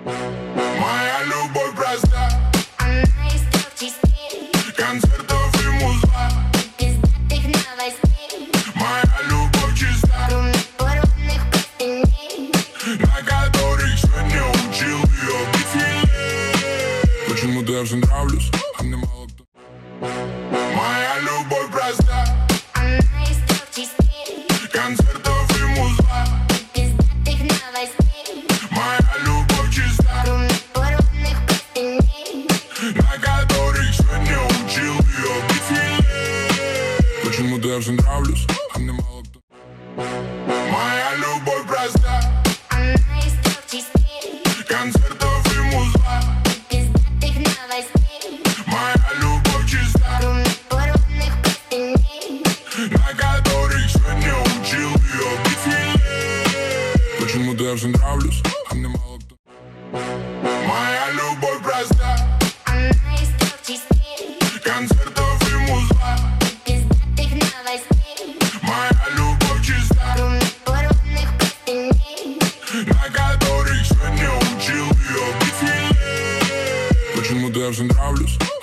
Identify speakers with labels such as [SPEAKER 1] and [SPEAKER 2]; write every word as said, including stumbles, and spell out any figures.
[SPEAKER 1] Моя любовь проста,
[SPEAKER 2] Она из трех частей,
[SPEAKER 1] концертов и музла.
[SPEAKER 2] пиздатых новостей,
[SPEAKER 1] Моя любовь чиста,
[SPEAKER 2] румных порванных простыней.
[SPEAKER 1] на которых сегодня учил ее быть сильнее. Почему-то я всем нравлюсь, а мне мало кто. Моя любовь проста,
[SPEAKER 2] Она из трех частей,
[SPEAKER 1] концертов и музла.
[SPEAKER 2] пиздатых новостей,
[SPEAKER 1] Моя любовь чиста,
[SPEAKER 2] румных порванных простыней.
[SPEAKER 1] на которых сегодня учил ее быть сильнее. Почему-то я всем нравлюсь, а мне мало кто. Моя любовь проста,
[SPEAKER 2] Она из трех частей,
[SPEAKER 1] концертов и музла.
[SPEAKER 2] пиздатых новостей,
[SPEAKER 1] Моя любовь чиста,
[SPEAKER 2] румных порванных простыней.
[SPEAKER 1] на которых сегодня учил ее быть сильнее. Почему-то я всем нравлюсь, а мне мало кто. Моя любовь проста,
[SPEAKER 2] Она из трех частей,
[SPEAKER 1] концертов и музла.
[SPEAKER 2] пиздатых новостей,
[SPEAKER 1] Моя любовь чиста,
[SPEAKER 2] румных порванных простыней.
[SPEAKER 1] на которых сегодня учил ее быть сильнее. Почему-то я всем нравлюсь,